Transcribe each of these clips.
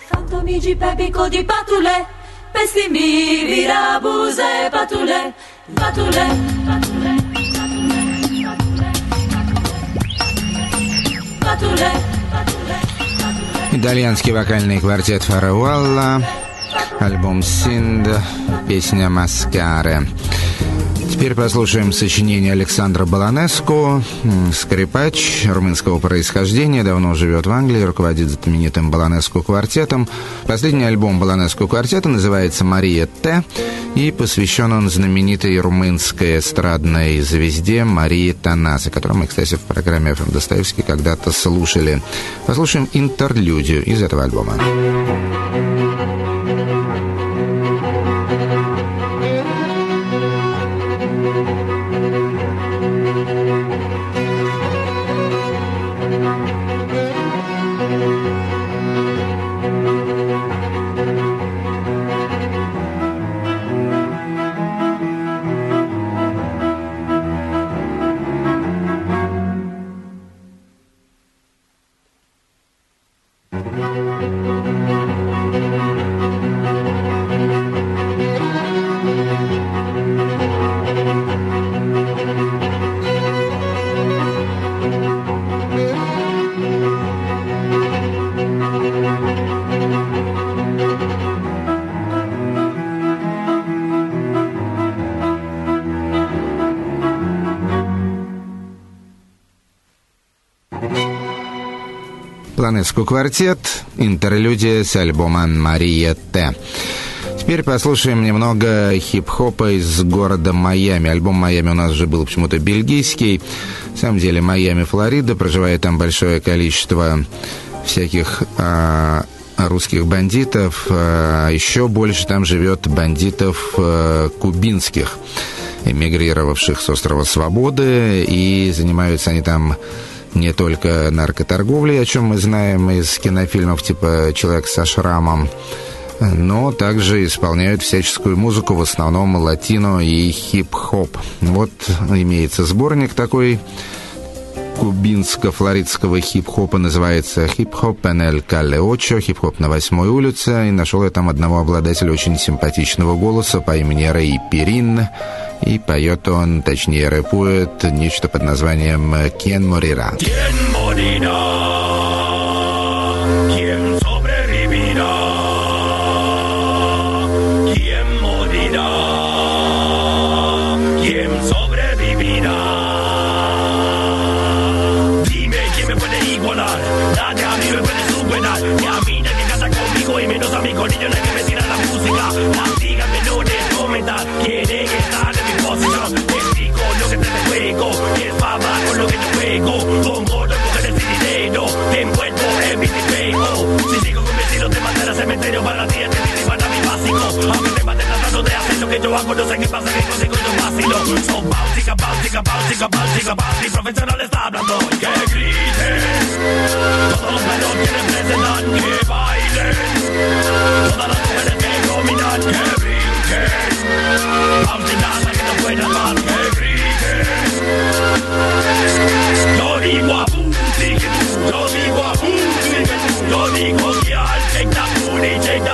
Fantomigi pe bico di patule, pestimi, virabuse, patule, patule, patule, patule, patule. Итальянский вокальный квартет Фаравалла, альбом «Синд», песня «Маскаре». Теперь послушаем сочинение Александра Баланеску, скрипач румынского происхождения, давно живет в Англии, руководит знаменитым Баланеску квартетом. Последний альбом Баланеску квартета называется «Мария Т», и посвящен он знаменитой румынской эстрадной звезде Марии Таназе, которую мы, кстати, в программе «ФМ Достоевский» когда-то слушали. Послушаем интерлюдию из этого альбома. Баланеску квартет, интерлюдия с альбома «Мария Т». Теперь послушаем немного хип-хопа из города Майами. Альбом «Майами» у нас уже был почему-то бельгийский. На самом деле Майами, Флорида. Проживает там большое количество всяких русских бандитов. А еще больше там живет бандитов кубинских, эмигрировавших с острова Свободы. И занимаются они там не только наркоторговлей, о чем мы знаем из кинофильмов типа «Человек со шрамом», но также исполняют всяческую музыку, в основном латино и хип-хоп. Вот имеется сборник такой кубинско-флоридского хип-хопа, называется «Хип-хоп en el Calle 8», хип-хоп на 8-й улице, и нашел я там одного обладателя очень симпатичного голоса по имени Рэй Перин, и поет он, точнее рэпует, нечто под названием «Quién morirá». ¿Quién morirá? ¿Quién sobrevivirá? ¿Quién morirá? ¿Quién sobrevivirá? Dime quién me puede igualar, nadie a mí me puede superar, ni a mí nadie casa conmigo y menos a mi corillo nadie me tira la música. Las digas menores comentar, quieren estar en mi posición, te explico lo que te juego, es fama con lo que yo juego, pongo dos mujeres sin dinero, te envuelvo en mi espejo, si sigo convencido te mandaré al cementerio para ti este y para mi básico, aunque te maten tratando de hacer lo que yo hago, no sé qué pasa que consigo yo vacilo, son báutica, báutica, báutica, báutica, báutica, profesional está hablando, que grites, todos los perros quieren presentar, que bailen, todas las mujeres que dominan, que brinquen, báutica, que no puedan más, que grites, yo digo a booty, yo digo a booty, yo digo que al take that booty,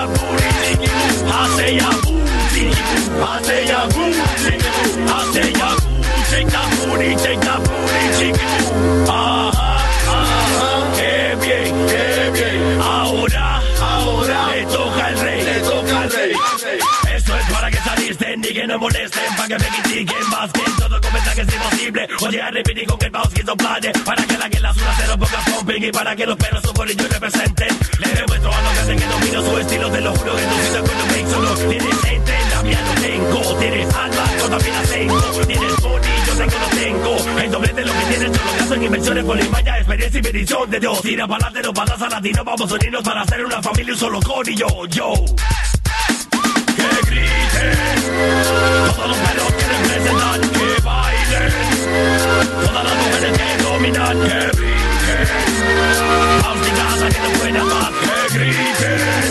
hace ya booty, hace ya booty, hace ya booty, take that booty, ajá, ajá, qué bien, ahora, le toca al rey, esto es para que salisten y que no molesten, para que me critiquen más que todo comenta que es imposible, oye a repetir con que el mouse quiso plane, para que las unas cero pocas pumping y para que los perros su bolillo representen, le demuestro a los que hacen que domino su estilo, te lo juro que no soy de acuerdo fake, solo tienes gente, la mía no tengo, tienes alma, yo también la tengo, tienes money, yo sé que lo tengo, el doble de lo que tienes, yo lo gasto en inversiones, polimaya, experiencia y bendición de Dios, tira para adelante, no patas a latino, vamos a unirnos para hacer una familia, un solo corillo, yo. Que griten, todos los perros quieren presentar, que bailen, todas las mujeres que dominan, que brinquen, vamos a casa que no puedan más, que griten,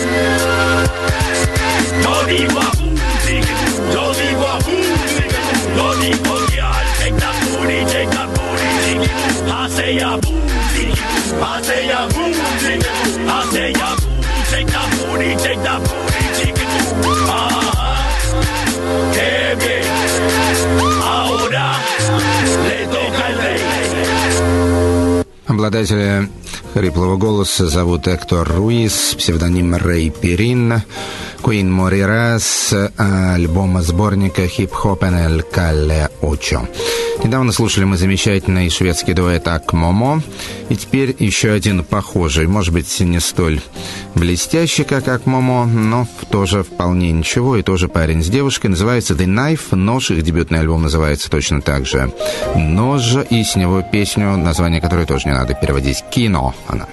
yo digo a booty, yo digo a booty, yo digo que al take that booty, hace ya booty, hace ya booty, hace ya booty, take that booty. shake that booty, chicken. Qué bien. Ahora le toca al rey. Обладателя хриплого голоса зовут Эктор Руис, псевдоним Рэй Перин. Queen Morirá с альбома сборника «Хип-хоп en el Calle Ocho». Недавно слушали мы замечательный шведский дуэт «Ак Момо». И теперь еще один похожий, может быть, не столь блестящий, как «Ак Момо», но тоже вполне ничего, и тоже парень с девушкой. Называется «The Knife», «Нож». Их дебютный альбом называется точно так же «Нож», и с него песню, название которой тоже не надо переводить, «Кино». Она.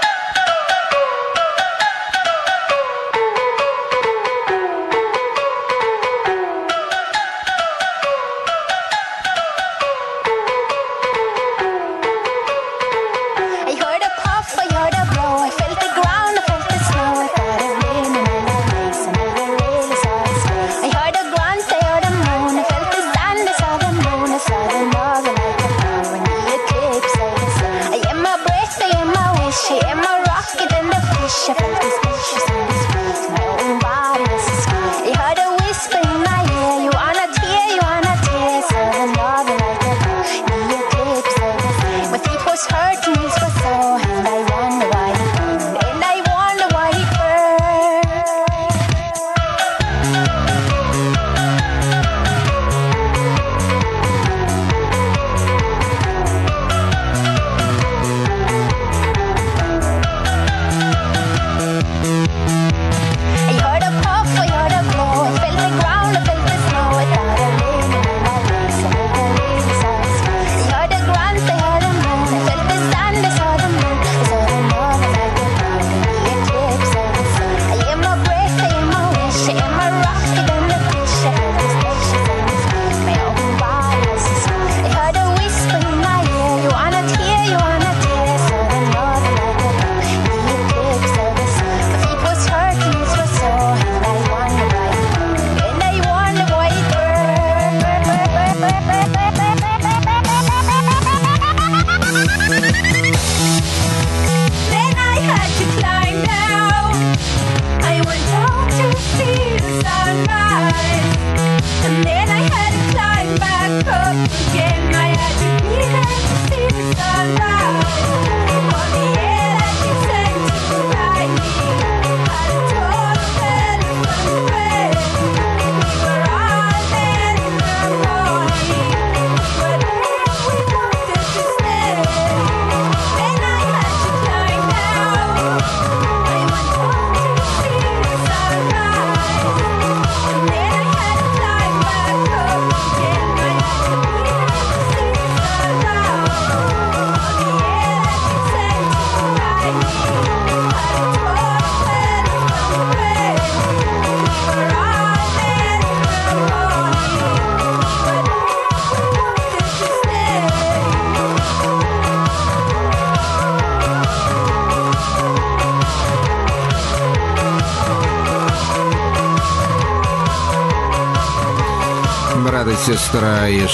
Брат и сестра из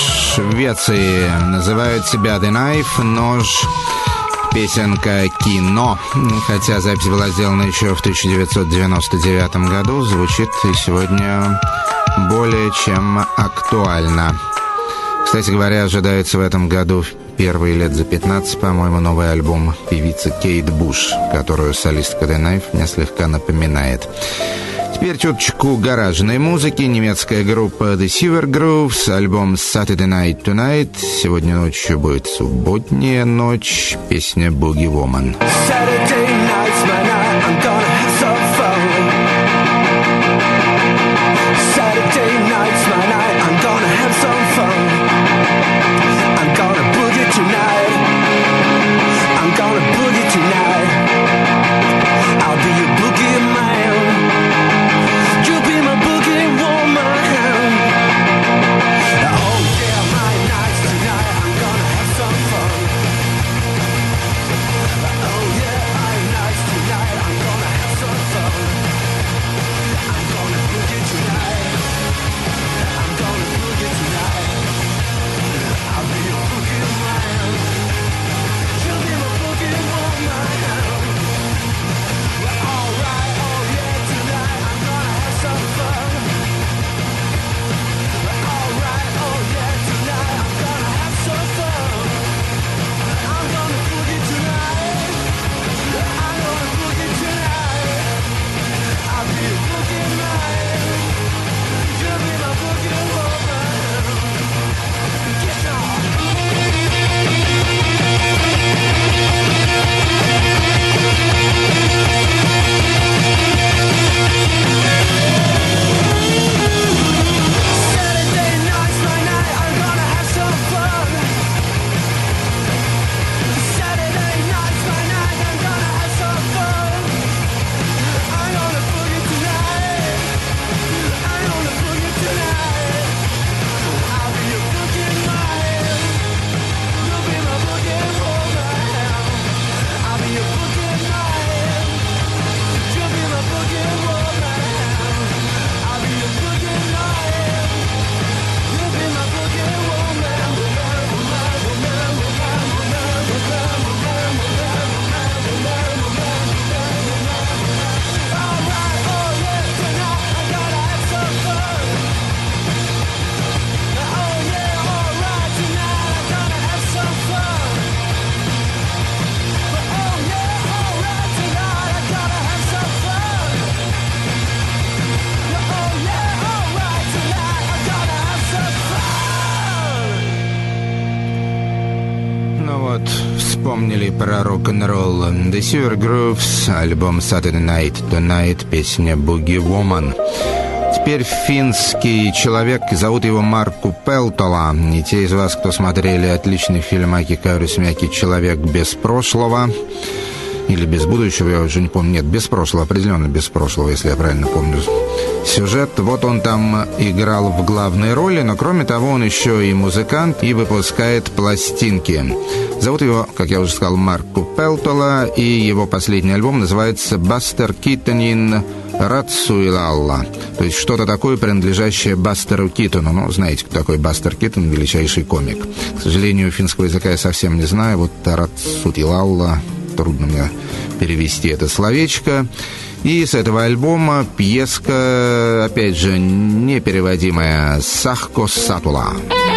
Швеции называют себя The Knife, нож, песенка «Кино». Хотя запись была сделана еще в 1999 году, звучит и сегодня более чем актуально. Кстати говоря, ожидается в этом году первый лет за 15, по-моему, новый альбом певицы Кейт Буш, которую солистка The Knife мне слегка напоминает. Теперь чуточку гаражной музыки. Немецкая группа The Silver Grooves, альбом Saturday Night Tonight. Сегодня ночью будет субботняя ночь, песня Boogie Woman. Tonight вспомнили про рок-н-ролл. The Sewer Grooves, альбом Saturday Night Tonight, песня Boogie Woman. Теперь финский человек, зовут его Маркку Пелтола. И те из вас, кто смотрели отличный фильм Аки Kaurismäki «Человек без прошлого», или без будущего, я уже не помню. Нет, без прошлого, определенно без прошлого, если я правильно помню сюжет. Вот он там играл в главной роли, но кроме того, он еще и музыкант и выпускает пластинки. Зовут его, как я уже сказал, Маркку Пелтола, и его последний альбом называется «Бастер Китонин Рацуилалла». То есть что-то такое, принадлежащее Бастеру Китону. Ну, знаете, кто такой Бастер Китон, величайший комик. К сожалению, финского языка я совсем не знаю. Вот Рацуилалла, трудно мне перевести это словечко. И с этого альбома пьеска, опять же, непереводимая, «Сахко Сатула».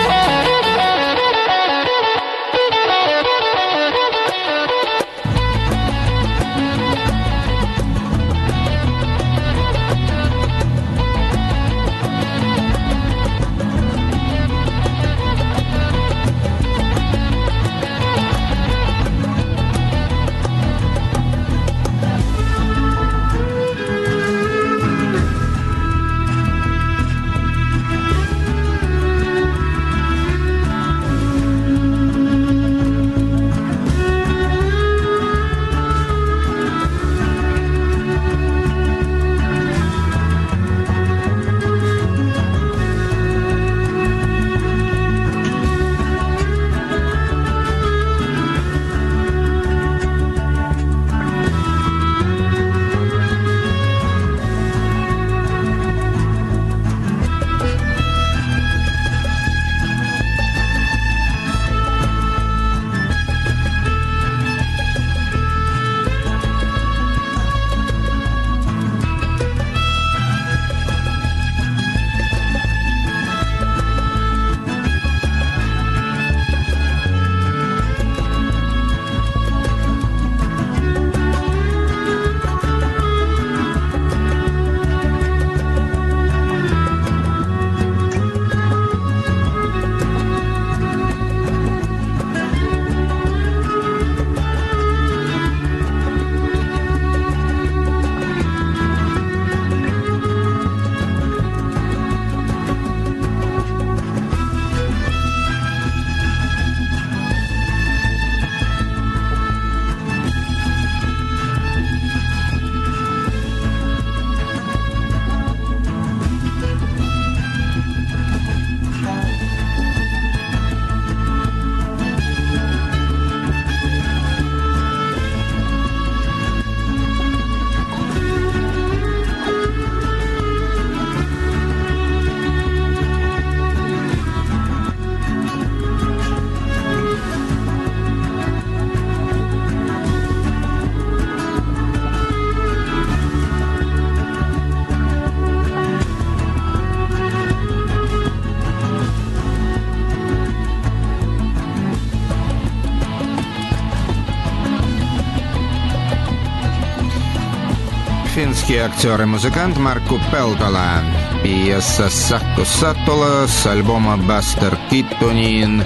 Финский актер и музыкант Маркку Пелтола. Пьеса «Сахко Сатула» с альбома «Бастер Китонин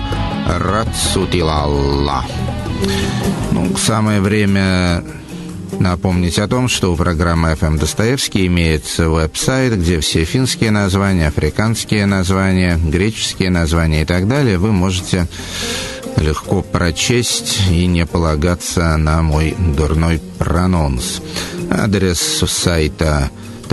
Рацутилалла». Ну, самое время напомнить о том, что у программы FM Достоевский имеется веб-сайт, где все финские названия, африканские названия, греческие названия и так далее вы можете легко прочесть и не полагаться на мой дурной прононс. Адрес сайта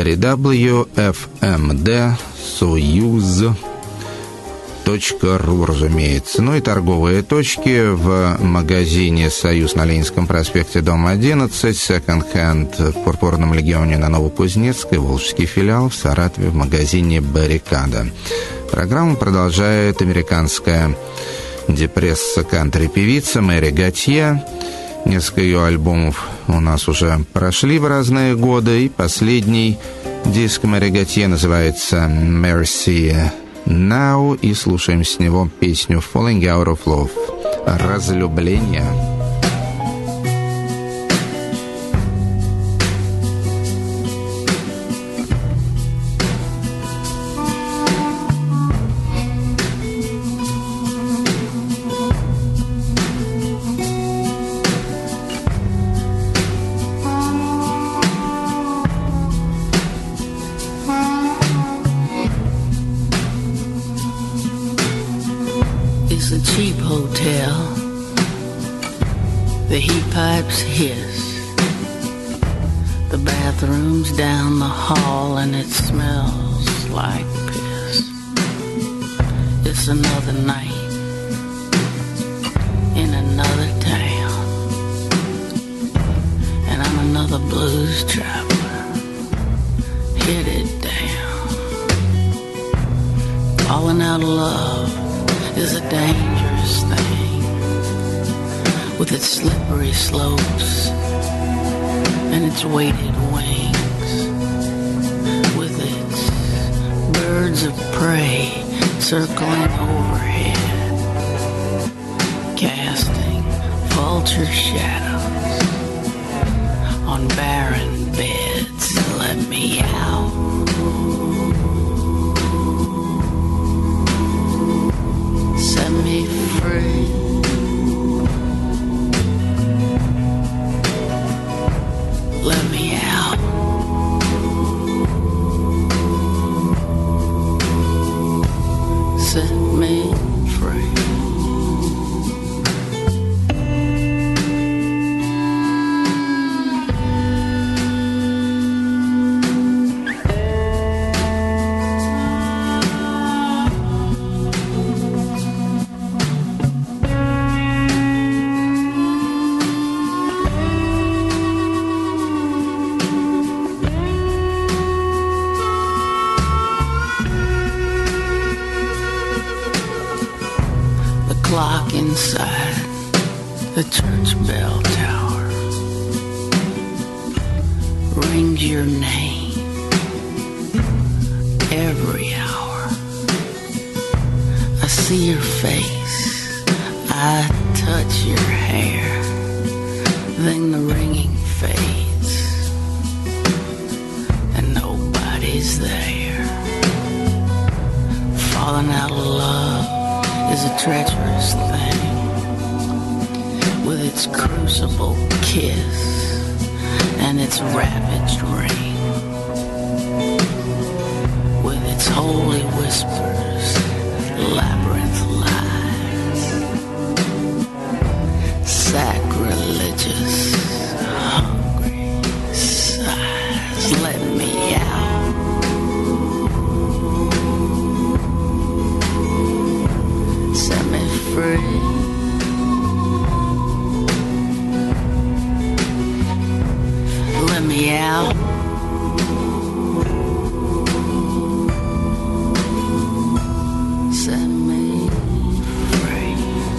www.fmdsoyuz.ru, разумеется. Ну и торговые точки в магазине «Союз» на Ленинском проспекте, дом 11, секонд-хенд в Пурпурном легионе на Новокузнецкой, Волжский филиал в Саратове в магазине «Баррикада». Программу продолжает американская депресса-кантри-певица Мэри Готье. Несколько ее альбомов у нас уже прошли в разные годы, и последний диск Мэри Готье называется «Mercy Now», и слушаем с него песню «Falling Out of Love» — «Разлюбление». motel. The heat pipes hiss. The bathroom's down the hall and it smells like piss. It's another night in another town, and I'm another blues traveler, headed down. Falling out of love is a dangerous thing, with its slippery slopes and its weighted wings, with its birds of prey circling overhead, casting vulture shadows on barren beds. Let me out. Set me free. Let me out. Set me free. Clock inside the church bell tower rings your name every hour. I see your face, I touch your hair, then the ringing fades and nobody's there. Falling out of love is a treacherous thing, with its crucible kiss and its ravaged ring, with its holy whispers, labyrinth lies, sacrilegious, hungry sighs. Let me out. Set me free. Let me out. Set me free.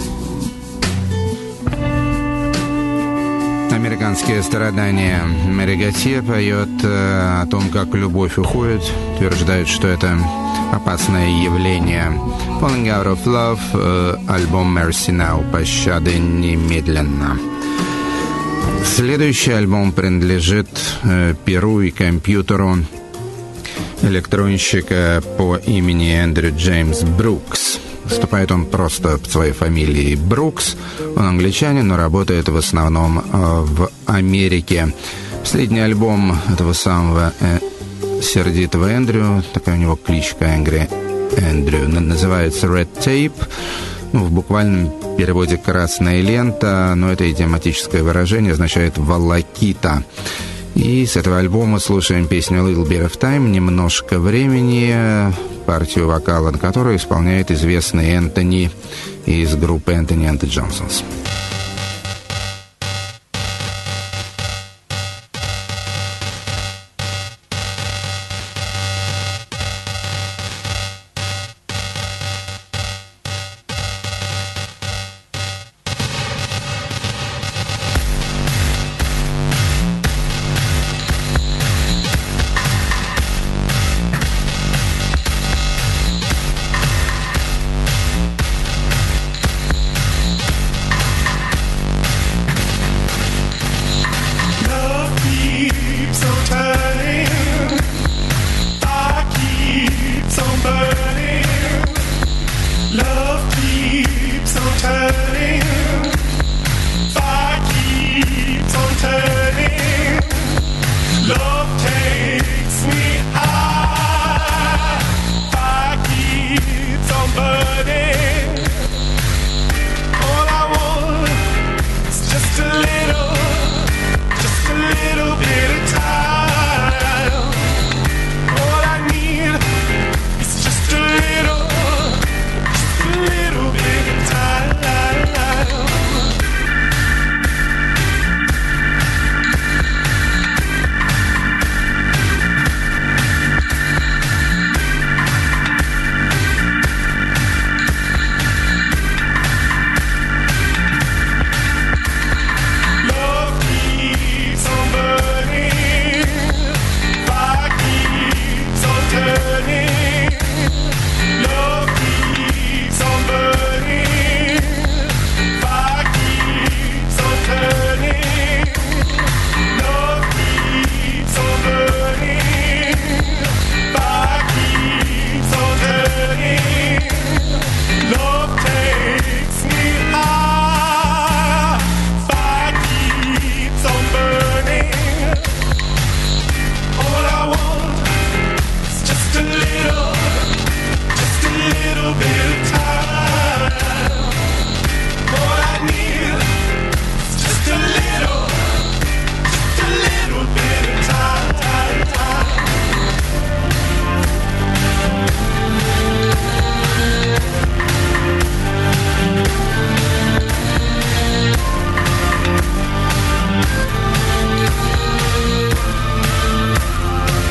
Американские страдания. Мэри Готье поет о том, как любовь уходит, утверждает, что это опасное явление. Falling Out of Love, альбом Mercy Now, пощады немедленно. Следующий альбом принадлежит перу и компьютеру электронщика по имени Эндрю Джеймс Брукс. Выступает он просто под своей фамилией Брукс. Он англичанин, но работает в основном в Америке. Последний альбом этого самого сердитого Эндрю, такая у него кличка Эндрю, называется Red Tape. В буквальном переводе «красная лента», но это идиоматическое выражение означает «волокита». И с этого альбома слушаем песню «Little Bit of Time», «Немножко времени», партию вокала, на которой исполняет известный Энтони из группы Энтони and the Johnsons.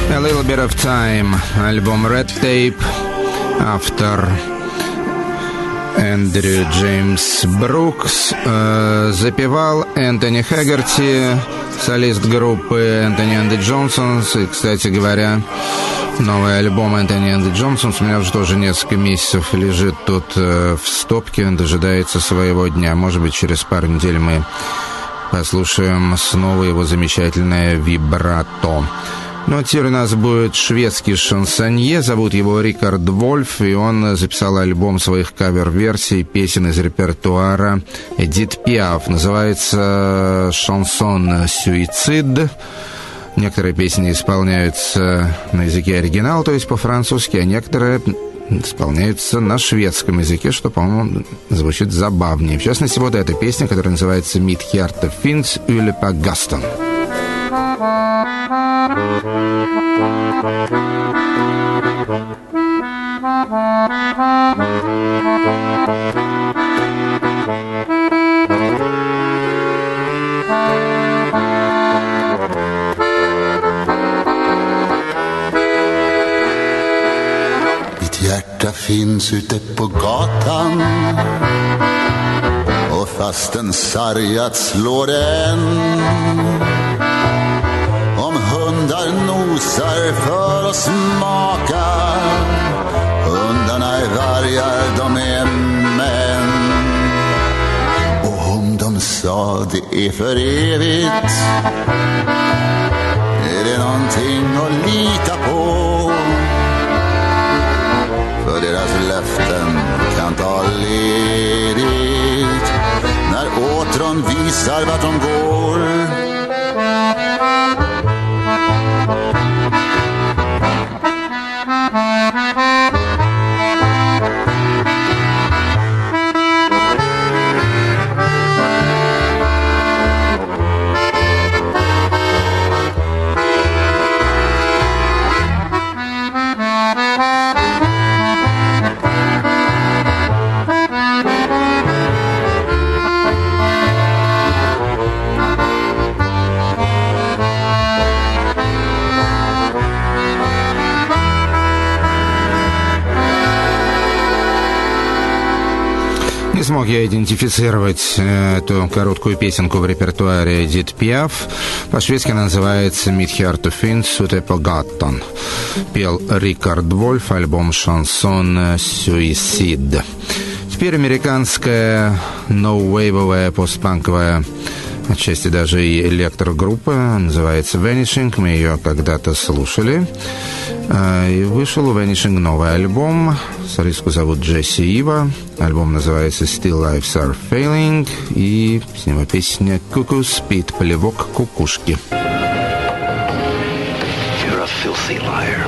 A Little Bit of Time, альбом Red Tape, автор Эндрю Джеймс Брукс, запевал Энтони Хэггерти, солист группы Энтони энд Джонсонс. И, кстати говоря, новый альбом Энтони энд Джонсонс у меня уже тоже несколько месяцев лежит тут в стопке, он дожидается своего дня. Может быть, через пару недель мы послушаем снова его замечательное вибрато. Ну, теперь у нас будет шведский шансонье, зовут его Рикард Вольф, и он записал альбом своих кавер-версий песен из репертуара Эдит Пиаф. Называется «Шансон Суицид». Некоторые песни исполняются на языке оригинала, то есть по-французски, а некоторые исполняются на шведском языке, что, по-моему, звучит забавнее. В частности, вот эта песня, которая называется «Mitt hjärta finns yle på gasten». Mitt hjärta finns ute på gatan och fastän sargat slår den. Om hundar nosar för att smaka, hundarna är vargar, de är män. Och om de sa det är för evigt, är det någonting att lita på. För deras löften kan ta ledigt när åtron visar vart de går. Не смог я идентифицировать эту короткую песенку в репертуаре Эдит Пиаф. По-шведски она называется «Mitt hjärta finns ute på gatan». Пел Рикард Вольф, альбом «Шансон Суицид». Теперь американская ноу-вейвовая постпанковая, отчасти даже и электрогруппа, называется Vanishing. Мы ее когда-то слушали. И вышел у Vanishing новый альбом. Солистку зовут Джесси Ива. Альбом называется Still Lives Are Failing. И с него песня «Cuckoo спит, плевок кукушки». You're a filthy liar.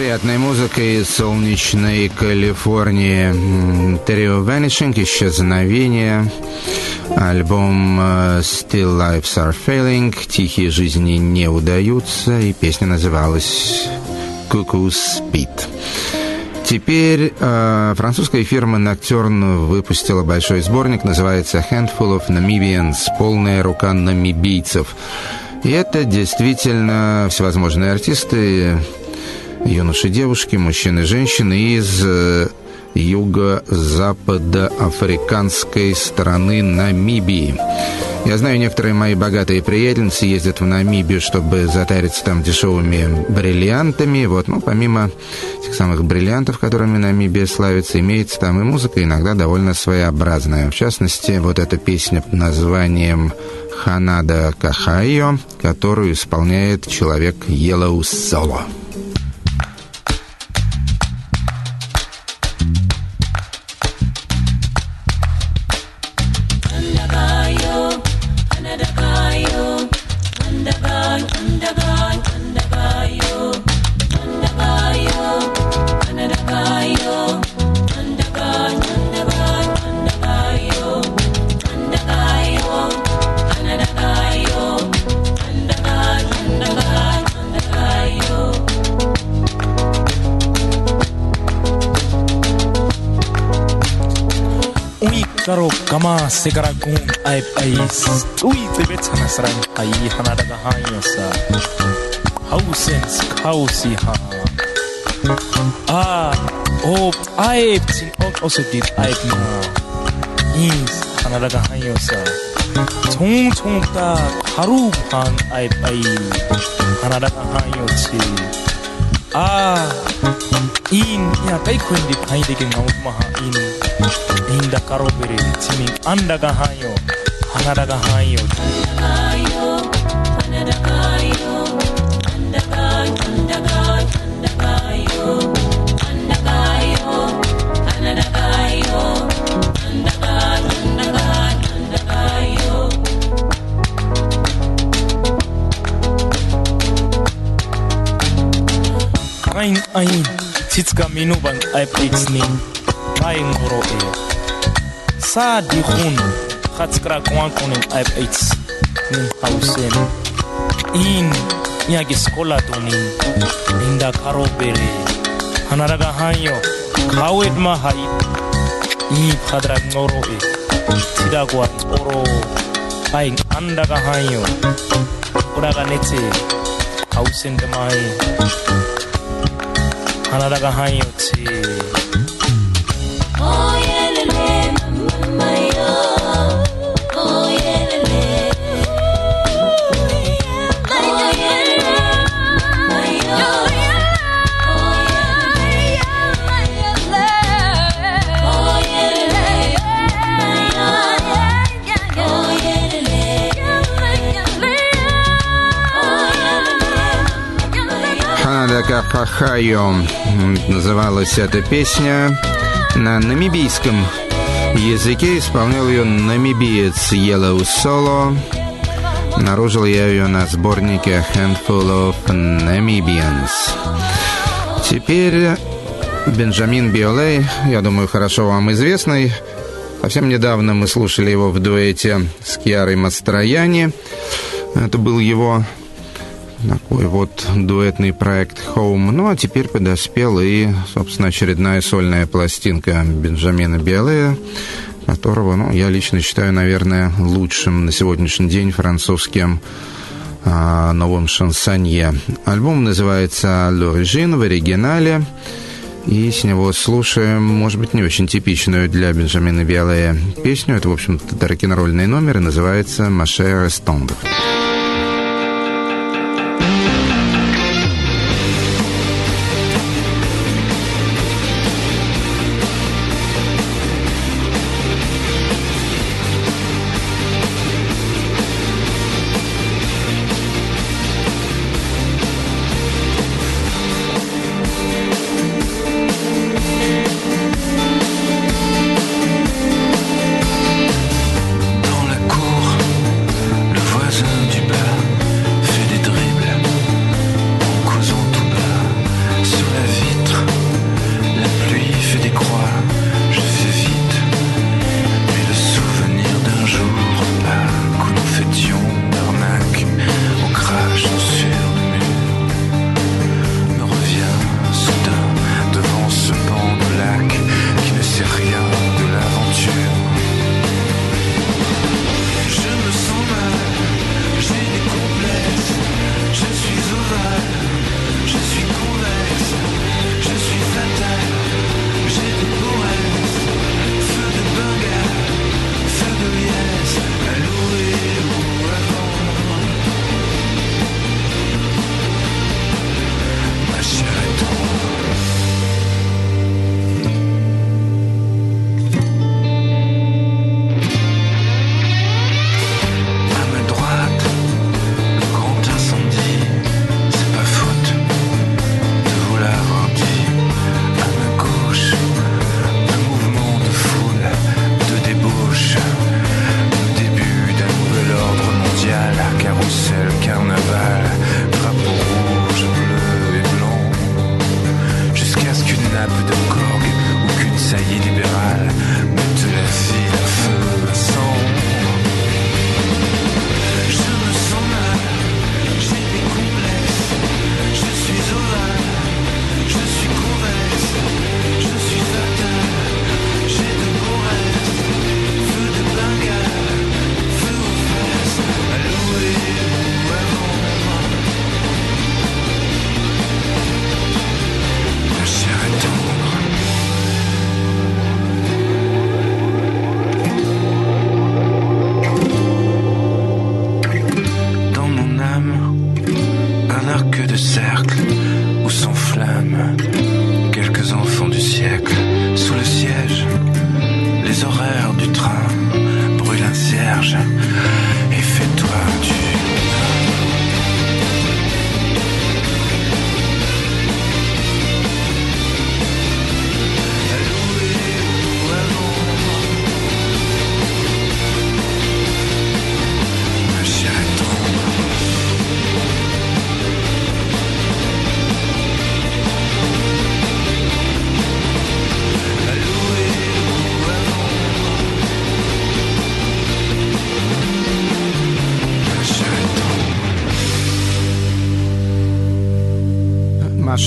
Приятная музыка из солнечной Калифорнии. Трио Vanishing, «Исчезновение». Альбом Still Lives Are Failing, «Тихие жизни не удаются», и песня называлась Cuckoo's Beat. Теперь французская фирма Nocturne выпустила большой сборник, называется Handful of Namibians, полная рука намибийцев. И это действительно всевозможные артисты, юноши, девушки, мужчины, женщины из юго-западоафриканской страны Намибии. Я знаю, некоторые мои богатые приятельницы ездят в Намибию, чтобы затариться там дешевыми бриллиантами. Вот, ну, помимо тех самых бриллиантов, которыми Намибия славится, имеется там и музыка, иногда довольно своеобразная. В частности, вот эта песня под названием «Ханада Кахайо», которую исполняет человек Yellow Solo. Kama segaragun ai ui tebet nasran ai hanada ga hayosa hausens kausi ha ai tin also did ai ma is hanada ga hayosa 총 ta haru han ai hanada ga hayochi in ya kai kwendi pai de gen naut ma in Inda karobere timing anda ga hayo hanada ga hayo hayo hanada ga hayo anda ga anda ga anda ga hayo anda ga hayo hanada ga hayo anda ga anda ga anda ga hayo ain titska minuban ai pixni ai ngoroe sa di khun khatskra kwan konen IF8 nin hausen in yagi skola toni inda karobere hanaraga hanyo kawed ma hai I phadra ngoroe tidagwa oro ai andaga hanyo uraga nete hausen de mai hanaraga hanyo ti Кахайо называлась эта песня. На намибийском языке исполнял ее намибиец Yellow Solo. Обнаружил я ее на сборнике Handful of Namibians. Теперь Бенджамин Биолей, я думаю, хорошо вам известный. Совсем недавно мы слушали его в дуэте с Киарой Мастрояни. Это был его такой вот дуэтный проект Home. Ну, а теперь подоспел и, собственно, очередная сольная пластинка Бенджамина Биолея, которого, ну, я лично считаю, наверное, лучшим на сегодняшний день французским новым шансонье. Альбом называется «L'Origine» в оригинале, и с него слушаем, может быть, не очень типичную для Бенджамина Биолея песню. Это, в общем-то, рок-н-ролльный номер, и называется «Ma chère est tendre». Dans la cour, le voisin du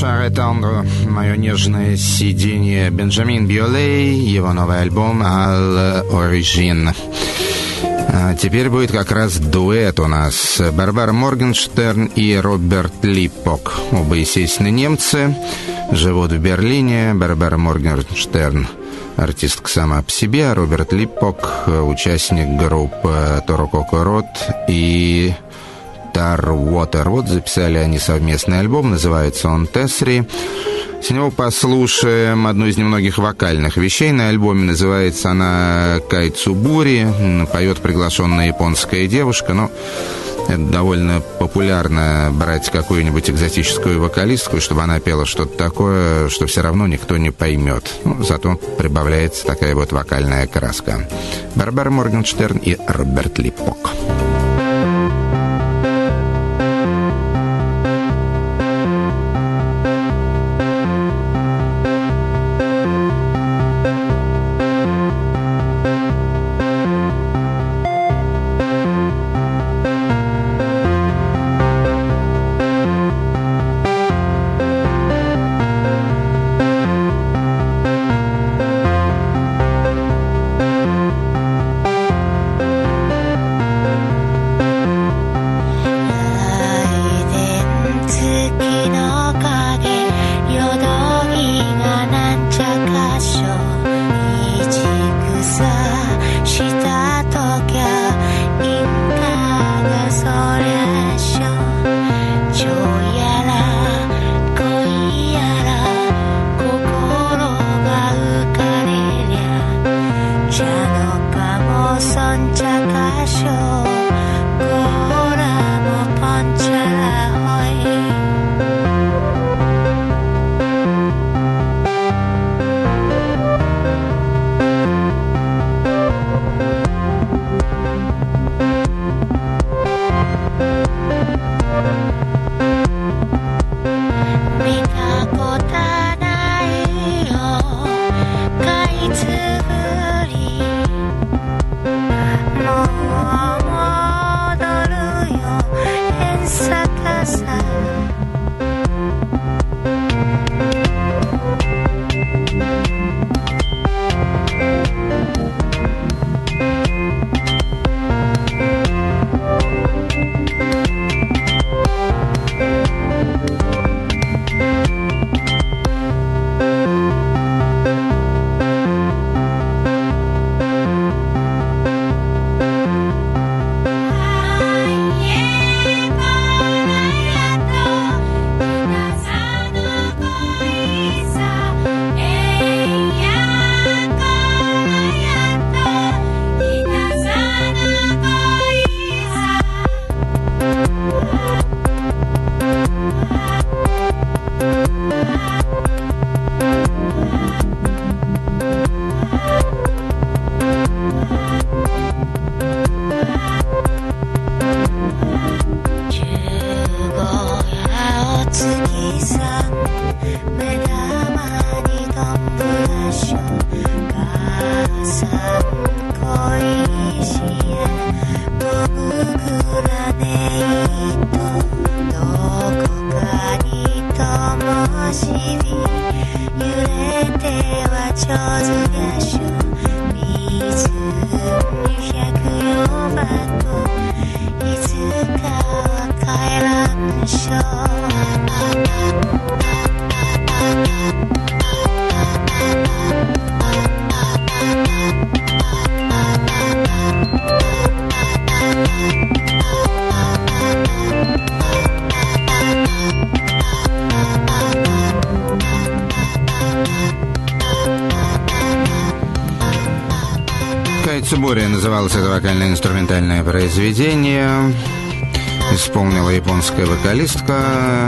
Cher et tendre, мое нежное сиденье, Бенджамин Биолей, его новый альбом «À l'origine». Теперь будет как раз дуэт у нас. Барбара Моргенштерн и Роберт Липпок. Оба, естественно, немцы, живут в Берлине. Барбара Моргенштерн — артистка сама по себе, а Роберт Липпок — участник группы Торо Кокорот и Тарвотер. Вот записали они совместный альбом, называется он «Тесри». С него послушаем одну из немногих вокальных вещей на альбоме. Называется она «Кайцубури». Поет приглашенная японская девушка. Но это довольно популярно брать какую-нибудь экзотическую вокалистку, чтобы она пела что-то такое, что все равно никто не поймет. Зато прибавляется такая вот вокальная краска. Барбара Моргенштерн и Роберт Липпок. «Кайцубури» называлось это вокально-инструментальное произведение. Исполнила японская вокалистка.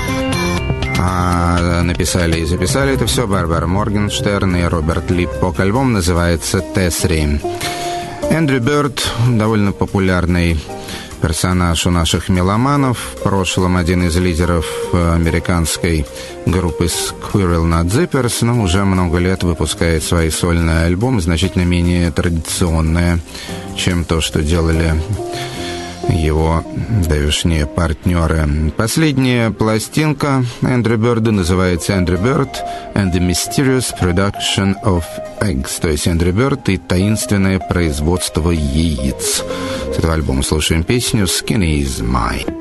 А написали и записали это все Барбара Моргенштерн и Роберт Липпок. Альбом называется «Тесри». Эндрю Бёрд, довольно популярный персонаж у наших меломанов. В прошлом один из лидеров американской группы Squirrel Nut Zippers, но уже много лет выпускает свои сольные альбомы, значительно менее традиционные, чем то, что делали его давешние партнеры. Последняя пластинка Эндрю Бёрда называется «Эндрю Бёрд and the Mysterious Production of Eggs», то есть Эндрю Бёрд и таинственное производство яиц. С этого альбома слушаем песню «Skin is Mine».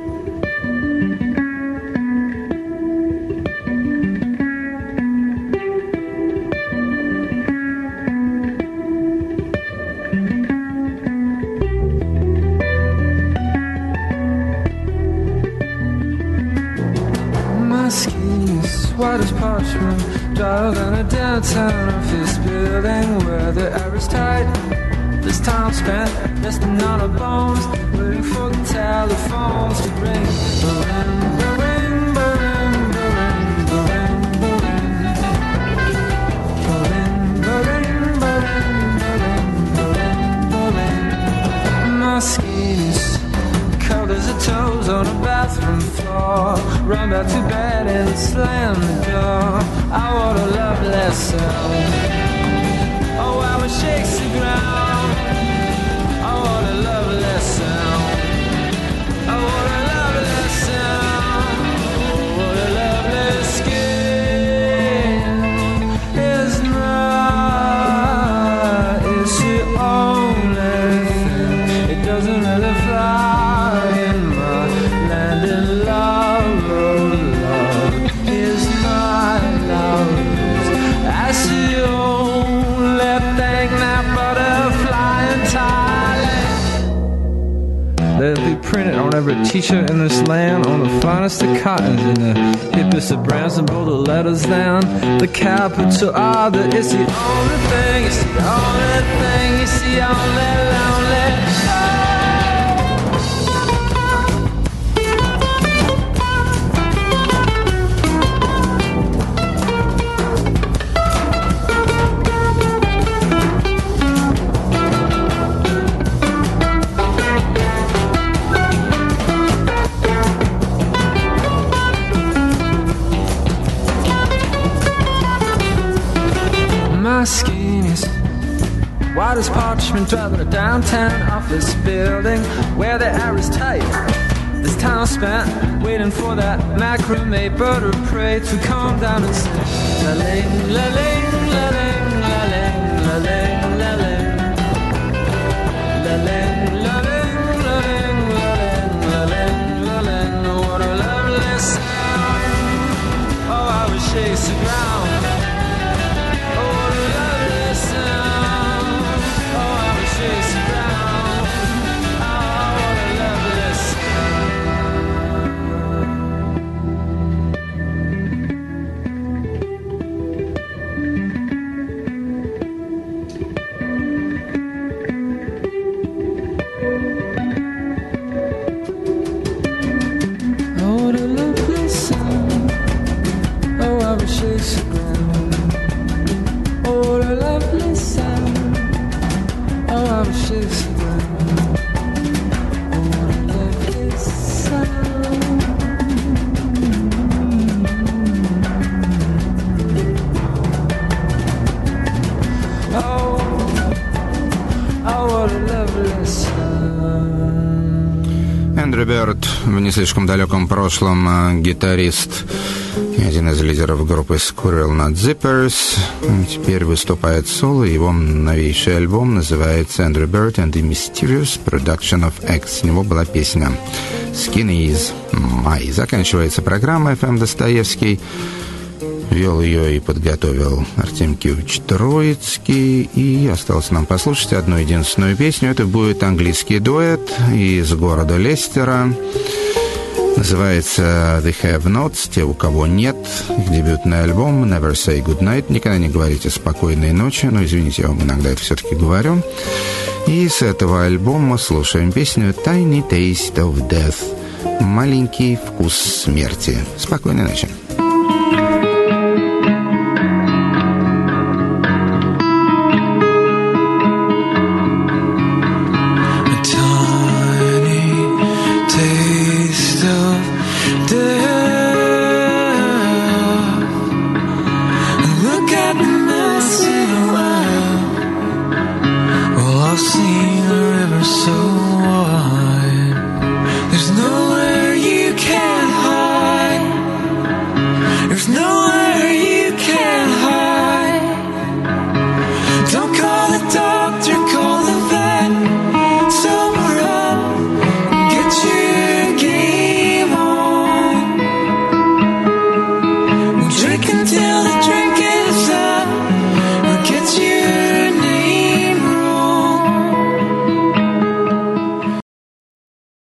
White as parchment, drier than a downtown office building where the air is tight. This time spent resting on our bones, waiting for the telephones to ring. Ba-ring, ba-ring, ba-ring, ba-ring, ba-ring, ba-ring. Ba-ring, ba-ring, ba-ring, ba-ring, ba-ring. My skin is cold as the toes on a bathroom floor. Run back to bed and slam the door. I want a love lesson. Oh, how it shakes the ground. I want a love lesson. I want a love lesson. Oh, what a lovely skin is mine. It's the only thing. It doesn't really fly in my land in love. That's the only thing that butterfly in Thailand. They'll be printed on every t-shirt in this land, on the finest of cottons and the hippest of brands, and bold the letters down. The capital R, that it's the only thing, it's the only thing, it's the only lonely. My skin is white as parchment, driving a downtown office building where the air is tight. This time spent waiting for that macrame bird of prey to come down and sing. La-ling, la-ling, la-ling, la-ling, la-ling, la-ling. La-ling, la-ling, la-ling, la-ling, la-ling, la-ling. What a lovely sound. Oh, how it shakes the ground. Эндрю Бёрд, в не слишком далеком прошлом гитарист и один из лидеров группы Squirrel Nut Zippers, теперь выступает соло. Его новейший альбом называется «Andrew Bird and the Mysterious Production of Eggs». С него была песня «Skin is Mine». Заканчивается программа «FM Достоевский». Вел ее и подготовил Артем Киевич Троицкий. И осталось нам послушать одну единственную песню. Это будет английский дуэт из города Лестера. Называется «The Have-Nots», «Те, у кого нет». Их дебютный альбом «Never Say Goodnight». Никогда не говорите «спокойной ночи». Но, извините, я вам иногда это все-таки говорю. И с этого альбома слушаем песню «Tiny Taste of Death». «Маленький вкус смерти». Спокойной ночи.